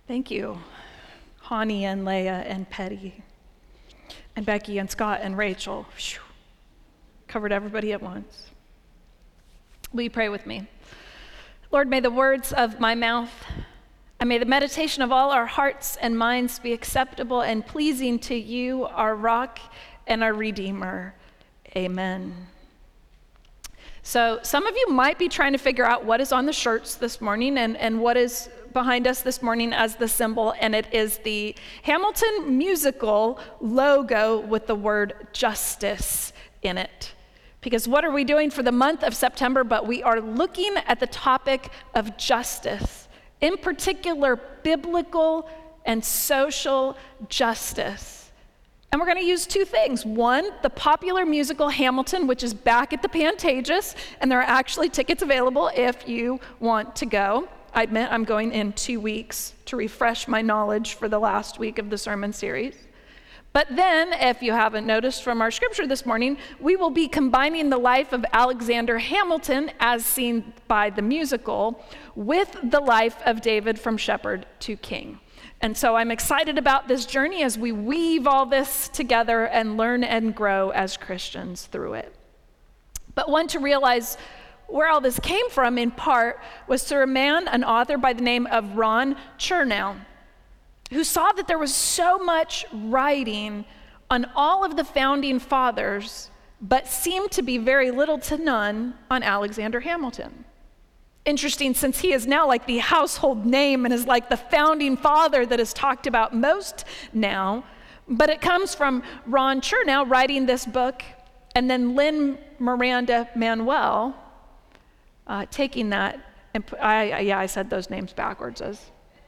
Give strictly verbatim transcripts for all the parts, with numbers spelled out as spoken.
Thank you, Hani and Leah and Petty, and Becky and Scott and Rachel. Whew. Covered everybody at once. Will you pray with me? Lord, may the words of my mouth and may the meditation of all our hearts and minds be acceptable and pleasing to you, our rock and our redeemer. Amen. So some of you might be trying to figure out what is on the shirts this morning and, and what is behind us this morning as the symbol, and it is the Hamilton musical logo with the word justice in it. Because what are we doing for the month of September? But we are looking at the topic of justice, in particular, biblical and social justice. And we're going to use two things. One, the popular musical Hamilton, which is back at the Pantages, and there are actually tickets available if you want to go. I admit I'm going in two weeks to refresh my knowledge for the last week of the sermon series. But then, if you haven't noticed from our scripture this morning, we will be combining the life of Alexander Hamilton, as seen by the musical, with the life of David from shepherd to king. And so I'm excited about this journey as we weave all this together and learn and grow as Christians through it. But one to realize where all this came from, in part, was through a man, an author by the name of Ron Chernow, who saw that there was so much writing on all of the founding fathers, but seemed to be very little to none on Alexander Hamilton. Interesting, since he is now like the household name and is like the founding father that is talked about most now. But it comes from Ron Chernow writing this book, and then Lin-Manuel Miranda uh, taking that, and I, yeah, I said those names backwards as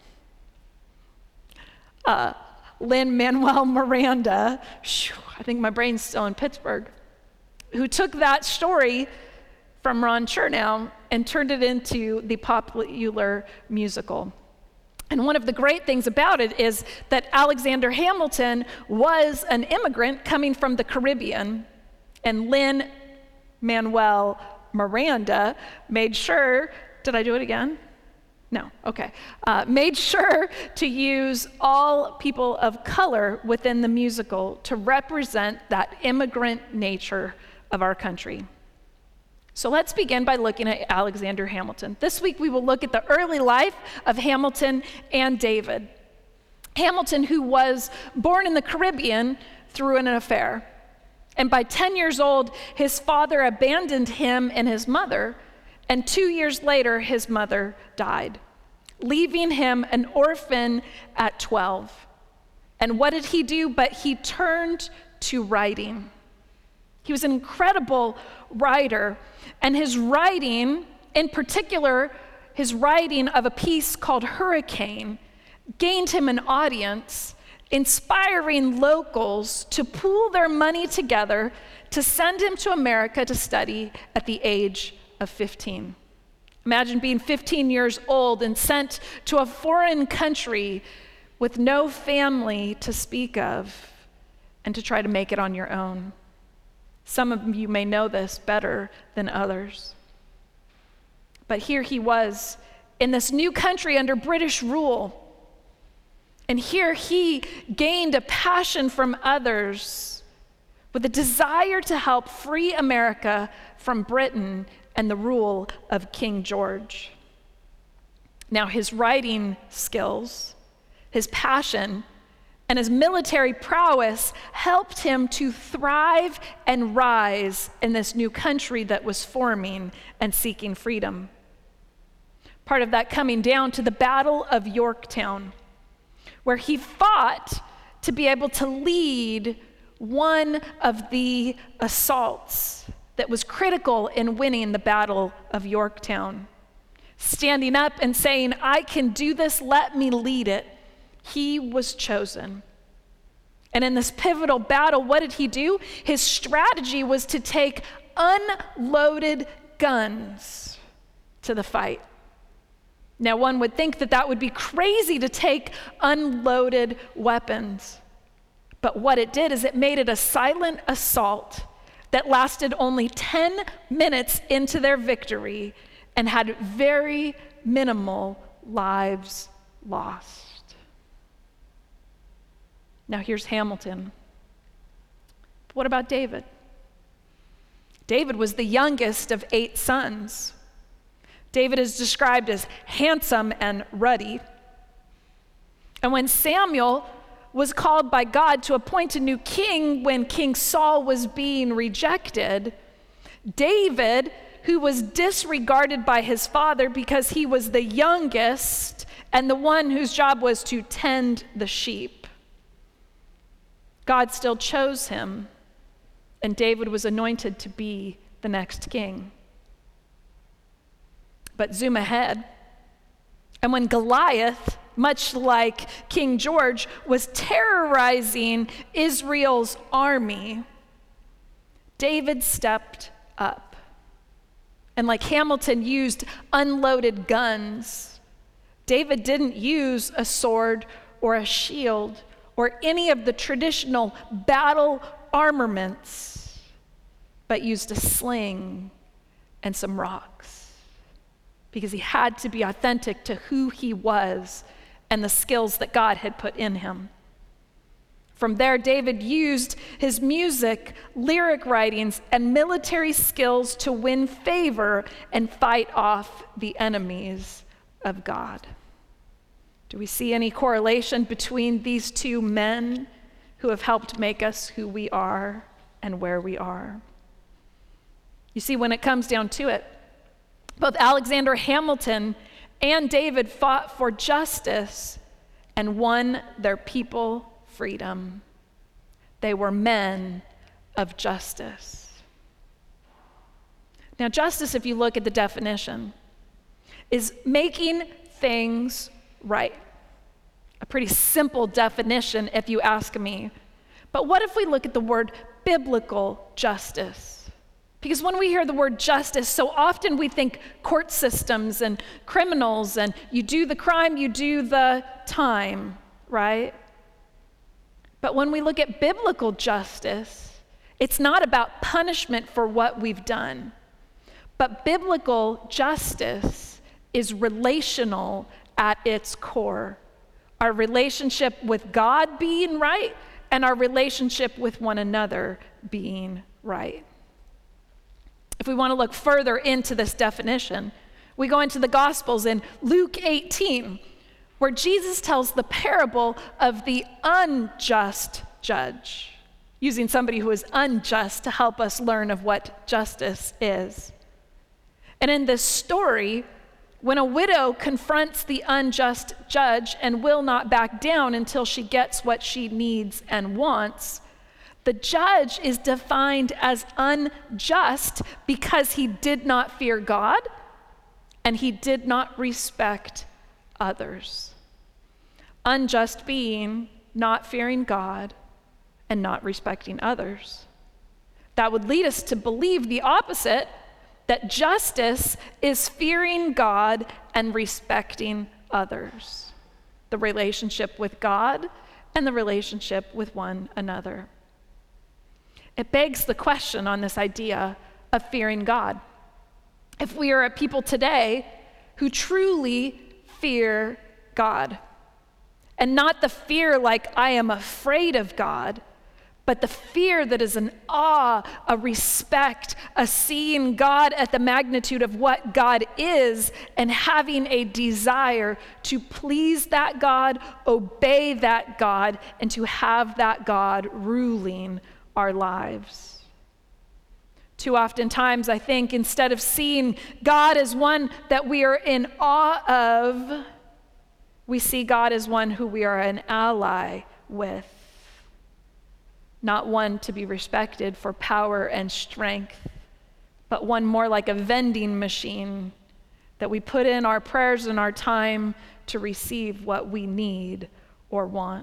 uh, Lin-Manuel Miranda, whew, I think my brain's still in Pittsburgh, who took that story from Ron Chernow and turned it into the popular musical. And one of the great things about it is that Alexander Hamilton was an immigrant coming from the Caribbean, and Lin-Manuel Miranda made sure, did I do it again? No, okay. Uh, made sure to use all people of color within the musical to represent that immigrant nature of our country. So let's begin by looking at Alexander Hamilton. This week we will look at the early life of Hamilton and David. Hamilton, who was born in the Caribbean through an affair. And by ten years old, his father abandoned him and his mother, and two years later, his mother died, leaving him an orphan at twelve. And what did he do? But he turned to writing. He was an incredible writer, and his writing, in particular, his writing of a piece called Hurricane, gained him an audience, inspiring locals to pool their money together to send him to America to study at the age of fifteen. Imagine being fifteen years old and sent to a foreign country with no family to speak of, and to try to make it on your own. Some of you may know this better than others. But here he was in this new country under British rule. And here he gained a passion from others with a desire to help free America from Britain and the rule of King George. Now, his writing skills, his passion, and his military prowess helped him to thrive and rise in this new country that was forming and seeking freedom. Part of that coming down to the Battle of Yorktown, where he fought to be able to lead one of the assaults that was critical in winning the Battle of Yorktown. Standing up and saying, "I can do this, let me lead it." He was chosen. And in this pivotal battle, what did he do? His strategy was to take unloaded guns to the fight. Now, one would think that that would be crazy to take unloaded weapons. But what it did is it made it a silent assault that lasted only ten minutes into their victory and had very minimal lives lost. Now here's Hamilton. What about David? David was the youngest of eight sons. David is described as handsome and ruddy. And when Samuel was called by God to appoint a new king when King Saul was being rejected, David, who was disregarded by his father because he was the youngest and the one whose job was to tend the sheep, God still chose him, and David was anointed to be the next king. But zoom ahead, and when Goliath, much like King George, was terrorizing Israel's army, David stepped up. And like Hamilton used unloaded guns, David didn't use a sword or a shield or any of the traditional battle armaments, but used a sling and some rocks, because he had to be authentic to who he was and the skills that God had put in him. From there, David used his music, lyric writings, and military skills to win favor and fight off the enemies of God. Do we see any correlation between these two men who have helped make us who we are and where we are? You see, when it comes down to it, both Alexander Hamilton and David fought for justice and won their people freedom. They were men of justice. Now, justice, if you look at the definition, is making things right. A pretty simple definition, if you ask me. But what if we look at the word biblical justice? Because when we hear the word justice, so often we think court systems and criminals, and you do the crime, you do the time, right? But when we look at biblical justice, it's not about punishment for what we've done. But biblical justice is relational at its core. Our relationship with God being right and our relationship with one another being right. If we want to look further into this definition, we go into the Gospels in Luke eighteen, where Jesus tells the parable of the unjust judge, using somebody who is unjust to help us learn of what justice is. And in this story, when a widow confronts the unjust judge and will not back down until she gets what she needs and wants, the judge is defined as unjust because he did not fear God and he did not respect others. Unjust being not fearing God and not respecting others. That would lead us to believe the opposite, that justice is fearing God and respecting others, the relationship with God and the relationship with one another. It begs the question on this idea of fearing God. If we are a people today who truly fear God, and not the fear like I am afraid of God, but the fear that is an awe, a respect, a seeing God at the magnitude of what God is and having a desire to please that God, obey that God, and to have that God ruling our lives. Too often times, I think, instead of seeing God as one that we are in awe of, we see God as one who we are an ally with, not one to be respected for power and strength, but one more like a vending machine that we put in our prayers and our time to receive what we need or want.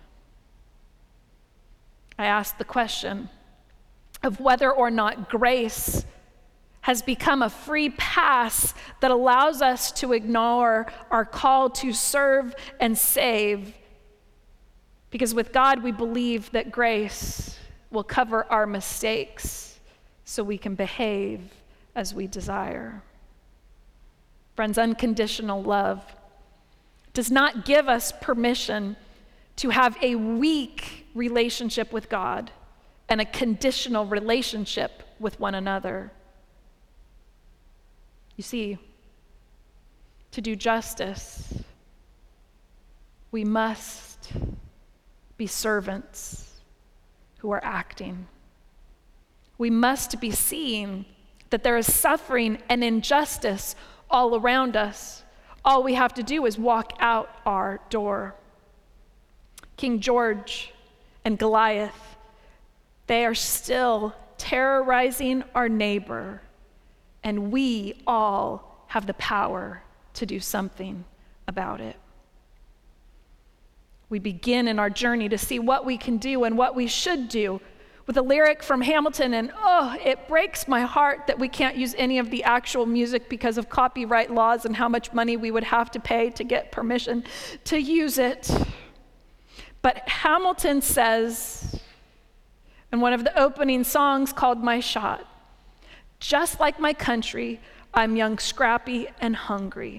I ask the question of whether or not grace has become a free pass that allows us to ignore our call to serve and save. Because with God, we believe that grace will cover our mistakes so we can behave as we desire. Friends, unconditional love does not give us permission to have a weak relationship with God and a conditional relationship with one another. You see, to do justice, we must be servants who are acting. We must be seeing that there is suffering and injustice all around us. All we have to do is walk out our door. King George and Goliath, they are still terrorizing our neighbor, and we all have the power to do something about it. We begin in our journey to see what we can do and what we should do with a lyric from Hamilton, and oh, it breaks my heart that we can't use any of the actual music because of copyright laws and how much money we would have to pay to get permission to use it. But Hamilton says in one of the opening songs called My Shot, just like my country, I'm young, scrappy, and hungry.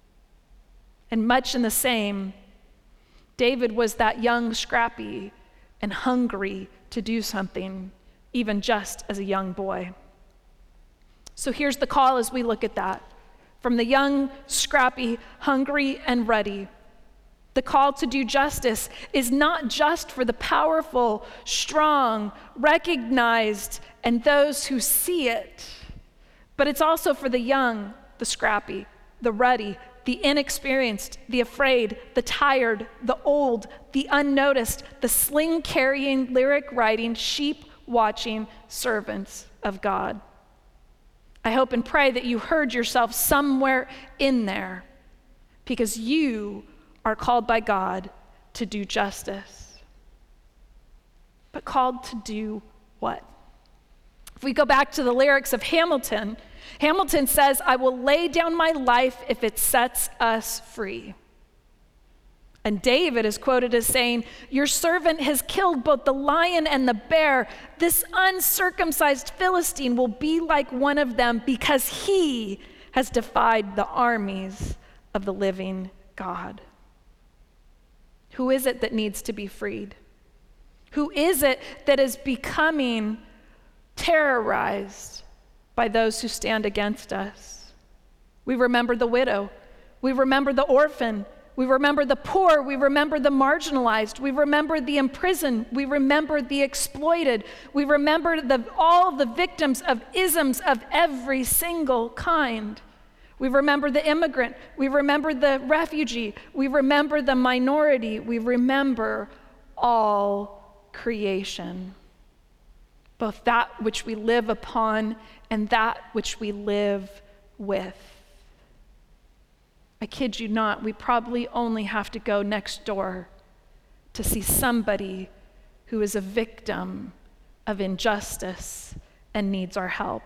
And much in the same, David was that young, scrappy, and hungry to do something, even just as a young boy. So here's the call as we look at that. From the young, scrappy, hungry, and ready, the call to do justice is not just for the powerful, strong, recognized, and those who see it, but it's also for the young, the scrappy, the ready, the inexperienced, the afraid, the tired, the old, the unnoticed, the sling-carrying, lyric-writing, sheep-watching servants of God. I hope and pray that you heard yourself somewhere in there, because you are called by God to do justice. But called to do what? If we go back to the lyrics of Hamilton, Hamilton says, I will lay down my life if it sets us free. And David is quoted as saying, your servant has killed both the lion and the bear. This uncircumcised Philistine will be like one of them because he has defied the armies of the living God. Who is it that needs to be freed? Who is it that is becoming terrorized by those who stand against us? We remember the widow. We remember the orphan. We remember the poor. We remember the marginalized. We remember the imprisoned. We remember the exploited. We remember the, all the victims of isms of every single kind. We remember the immigrant. We remember the refugee. We remember the minority. We remember all creation, both that which we live upon and that which we live with. I kid you not, we probably only have to go next door to see somebody who is a victim of injustice and needs our help.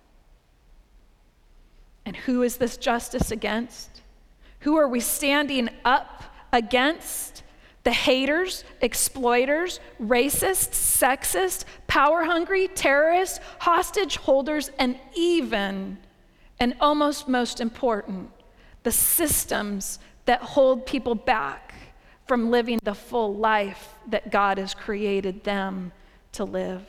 And who is this justice against? Who are we standing up against? The haters, exploiters, racists, sexist, power-hungry, terrorists, hostage holders, and even, and almost most important, the systems that hold people back from living the full life that God has created them to live.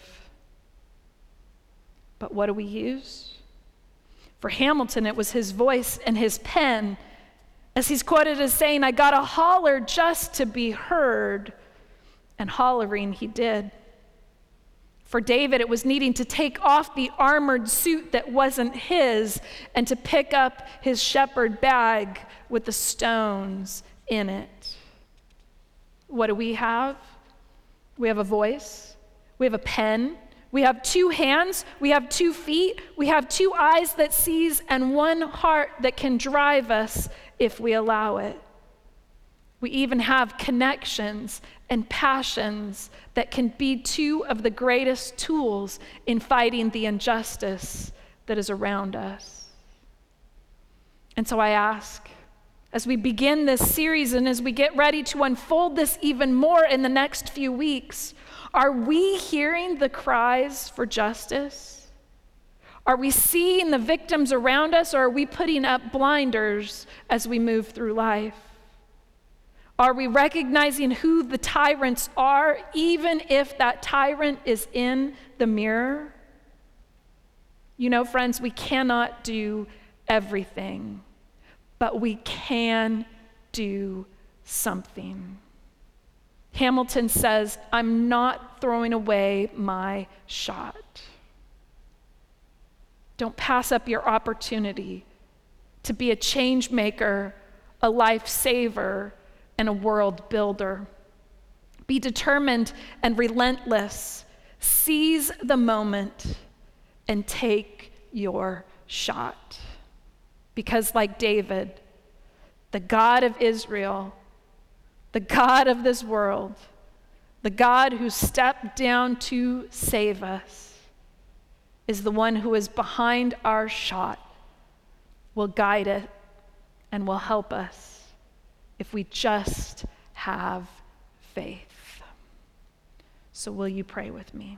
But what do we use? For Hamilton, it was his voice and his pen, as he's quoted as saying, I gotta holler just to be heard. And hollering he did. For David, it was needing to take off the armored suit that wasn't his and to pick up his shepherd bag with the stones in it. What do we have? We have a voice. We have a pen. We have two hands, we have two feet, we have two eyes that sees, and one heart that can drive us if we allow it. We even have connections and passions that can be two of the greatest tools in fighting the injustice that is around us. And so I ask, as we begin this series and as we get ready to unfold this even more in the next few weeks, are we hearing the cries for justice? Are we seeing the victims around us, or are we putting up blinders as we move through life? Are we recognizing who the tyrants are, even if that tyrant is in the mirror? You know, friends, we cannot do everything, but we can do something. Hamilton says, I'm not throwing away my shot. Don't pass up your opportunity to be a change maker, a life saver, and a world builder. Be determined and relentless. Seize the moment and take your shot. Because like David, the God of Israel, the God of this world, the God who stepped down to save us, is the one who is behind our shot, will guide it, and will help us if we just have faith. So will you pray with me?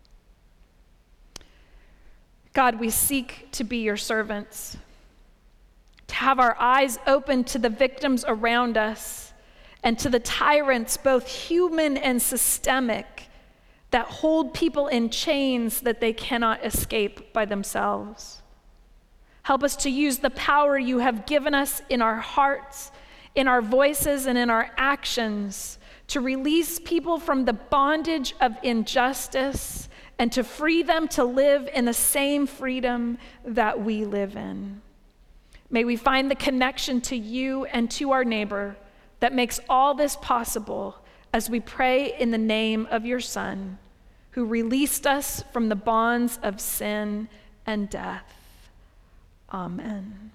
God, we seek to be your servants, to have our eyes open to the victims around us and to the tyrants, both human and systemic, that hold people in chains that they cannot escape by themselves. Help us to use the power you have given us in our hearts, in our voices, and in our actions to release people from the bondage of injustice and to free them to live in the same freedom that we live in. May we find the connection to you and to our neighbor that makes all this possible as we pray in the name of your Son, who released us from the bonds of sin and death. Amen.